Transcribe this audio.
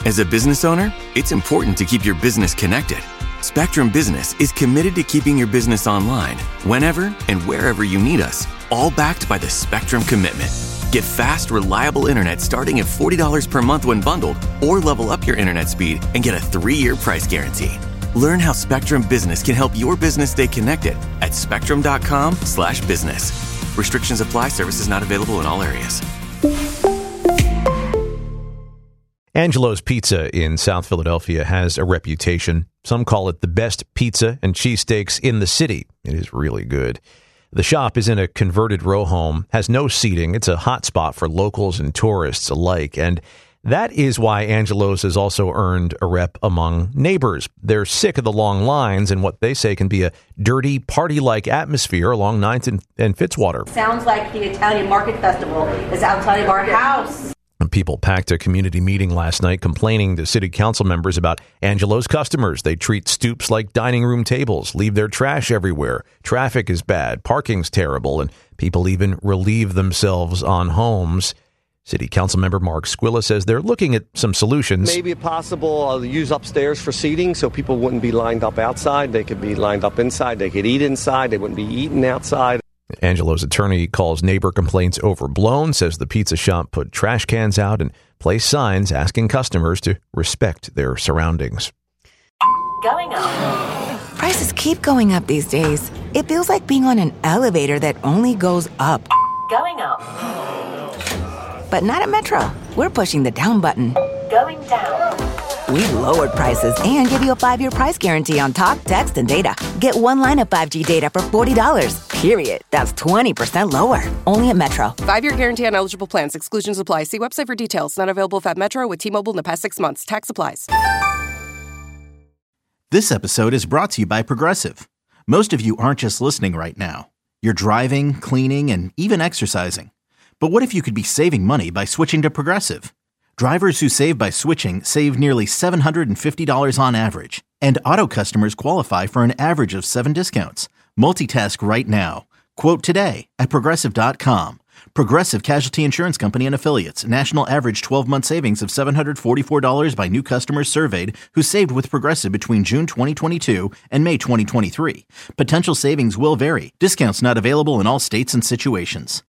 As a business owner, it's important to keep your business connected. Spectrum Business is committed to keeping your business online whenever and wherever you need us, all backed by the Spectrum Commitment. Get fast, reliable internet starting at $40 per month when bundled, or level up your internet speed and get a 3-year price guarantee. Learn how Spectrum Business can help your business stay connected at spectrum.com/business. Restrictions apply. Services not available in all areas. Angelo's Pizza in South Philadelphia has a reputation. Some call it the best pizza and cheesesteaks in the city. It is really good. The shop is in a converted row home, has no seating. It's a hot spot for locals and tourists alike. And that is why Angelo's has also earned a rep among neighbors. They're sick of the long lines and what they say can be a dirty, party-like atmosphere along 9th and Fitzwater. Sounds like the Italian Market Festival is outside of our house. People packed a community meeting last night complaining to city council members about Angelo's customers. They treat stoops like dining room tables, leave their trash everywhere. Traffic is bad, parking's terrible, and people even relieve themselves on homes. City council member Mark Squilla says they're looking at some solutions. Maybe possible use upstairs for seating so people wouldn't be lined up outside. They could be lined up inside. They could eat inside. They wouldn't be eating outside. Angelo's attorney calls neighbor complaints overblown, says the pizza shop put trash cans out and placed signs asking customers to respect their surroundings. Going up. Prices keep going up these days. It feels like being on an elevator that only goes up. Going up. But not at Metro. We're pushing the down button. Going down. We lowered prices and give you a 5-year price guarantee on talk, text, and data. Get one line of 5G data for $40, period. That's 20% lower. Only at Metro. 5-year guarantee on eligible plans. Exclusions apply. See website for details. Not available at Metro with T-Mobile in the past 6 months. Tax applies. This episode is brought to you by Progressive. Most of you aren't just listening right now. You're driving, cleaning, and even exercising. But what if you could be saving money by switching to Progressive? Drivers who save by switching save nearly $750 on average, and auto customers qualify for an average of 7 discounts. Multitask right now. Quote today at Progressive.com. Progressive Casualty Insurance Company and Affiliates. National average 12-month savings of $744 by new customers surveyed who saved with Progressive between June 2022 and May 2023. Potential savings will vary. Discounts not available in all states and situations.